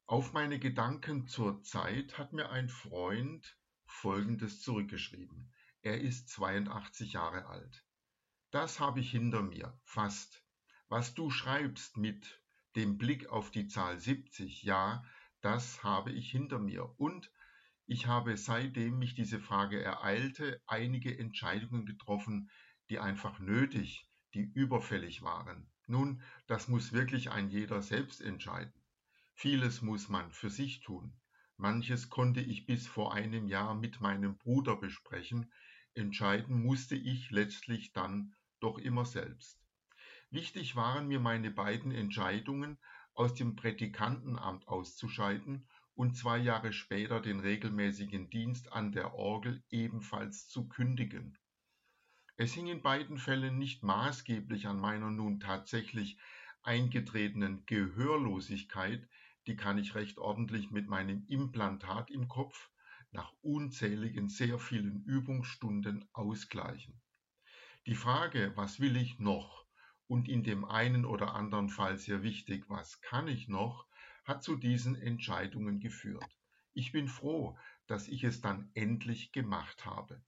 Auf meine Gedanken zur Zeit hat mir ein Freund Folgendes zurückgeschrieben. Er ist 82 Jahre alt. Das habe ich hinter mir, fast. Was du schreibst mit dem Blick auf die Zahl 70, ja, das habe ich hinter mir. Und ich habe, seitdem mich diese Frage ereilte, einige Entscheidungen getroffen, die einfach nötig, die überfällig waren. Nun, das muss wirklich ein jeder selbst entscheiden. Vieles muss man für sich tun. Manches konnte ich bis vor einem Jahr mit meinem Bruder besprechen. Entscheiden musste ich letztlich dann doch immer selbst. Wichtig waren mir meine beiden Entscheidungen, aus dem Prädikantenamt auszuscheiden und 2 Jahre später den regelmäßigen Dienst an der Orgel ebenfalls zu kündigen. Es hing in beiden Fällen nicht maßgeblich an meiner nun tatsächlich eingetretenen Gehörlosigkeit, die kann ich recht ordentlich mit meinem Implantat im Kopf nach unzähligen sehr vielen Übungsstunden ausgleichen. Die Frage, was will ich noch? Und in dem einen oder anderen Fall sehr wichtig, was kann ich noch, hat zu diesen Entscheidungen geführt. Ich bin froh, dass ich es dann endlich gemacht habe.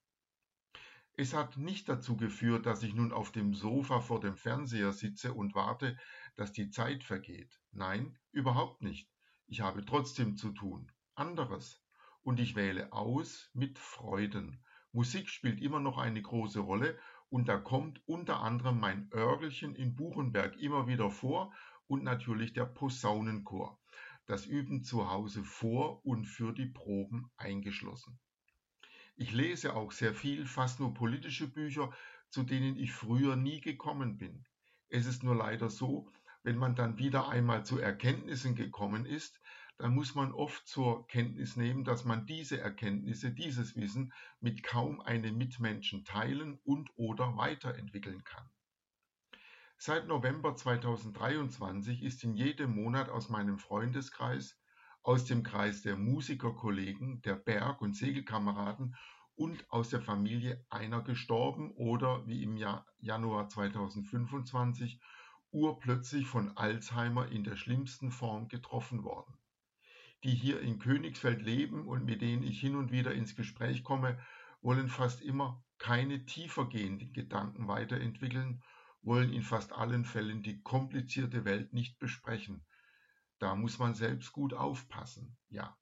Es hat nicht dazu geführt, dass ich nun auf dem Sofa vor dem Fernseher sitze und warte, dass die Zeit vergeht. Nein, überhaupt nicht. Ich habe trotzdem zu tun. Anderes. Und ich wähle aus mit Freuden. Musik spielt immer noch eine große Rolle und da kommt unter anderem mein Örgelchen in Buchenberg immer wieder vor und natürlich der Posaunenchor. Das Üben zu Hause vor und für die Proben eingeschlossen. Ich lese auch sehr viel, fast nur politische Bücher, zu denen ich früher nie gekommen bin. Es ist nur leider so, wenn man dann wieder einmal zu Erkenntnissen gekommen ist, dann muss man oft zur Kenntnis nehmen, dass man diese Erkenntnisse, dieses Wissen mit kaum einem Mitmenschen teilen und oder weiterentwickeln kann. Seit November 2023 ist in jedem Monat aus meinem Freundeskreis, aus dem Kreis der Musikerkollegen, der Berg- und Segelkameraden und aus der Familie einer gestorben oder, wie im Januar 2025, urplötzlich von Alzheimer in der schlimmsten Form getroffen worden. Die hier in Königsfeld leben und mit denen ich hin und wieder ins Gespräch komme, wollen fast immer keine tiefergehenden Gedanken weiterentwickeln, wollen in fast allen Fällen die komplizierte Welt nicht besprechen. Da muss man selbst gut aufpassen, ja.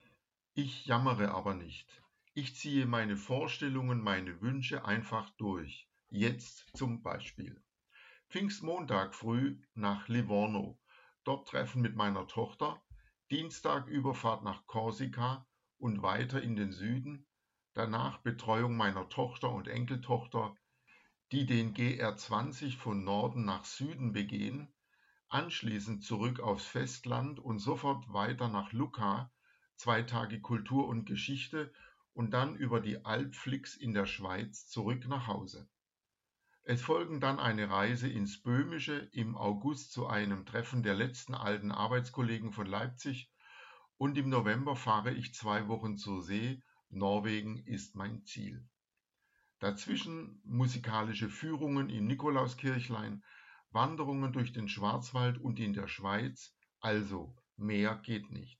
Ich jammere aber nicht. Ich ziehe meine Vorstellungen, meine Wünsche einfach durch. Jetzt zum Beispiel. Pfingstmontag früh nach Livorno. Dort Treffen mit meiner Tochter. Dienstag Überfahrt nach Korsika und weiter in den Süden. Danach Betreuung meiner Tochter und Enkeltochter, die den GR20 von Norden nach Süden begehen. Anschließend zurück aufs Festland und sofort weiter nach Lucca, 2 Tage Kultur und Geschichte und dann über die Alpflix in der Schweiz zurück nach Hause. Es folgen dann eine Reise ins Böhmische im August zu einem Treffen der letzten alten Arbeitskollegen von Leipzig und im November fahre ich 2 Wochen zur See. Norwegen ist mein Ziel. Dazwischen musikalische Führungen im Nikolauskirchlein, Wanderungen durch den Schwarzwald und in der Schweiz, also mehr geht nicht.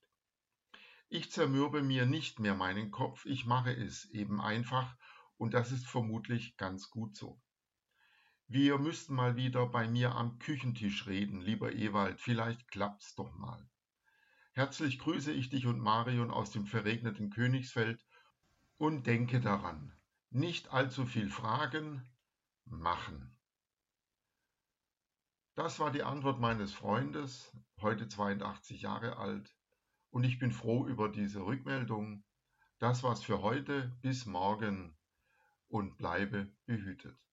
Ich zermürbe mir nicht mehr meinen Kopf, ich mache es eben einfach und das ist vermutlich ganz gut so. Wir müssten mal wieder bei mir am Küchentisch reden, lieber Ewald, vielleicht klappt's doch mal. Herzlich grüße ich dich und Marion aus dem verregneten Königsfeld und denke daran, nicht allzu viel fragen, machen. Das war die Antwort meines Freundes, heute 82 Jahre alt, und ich bin froh über diese Rückmeldung. Das war's für heute, bis morgen und bleibe behütet.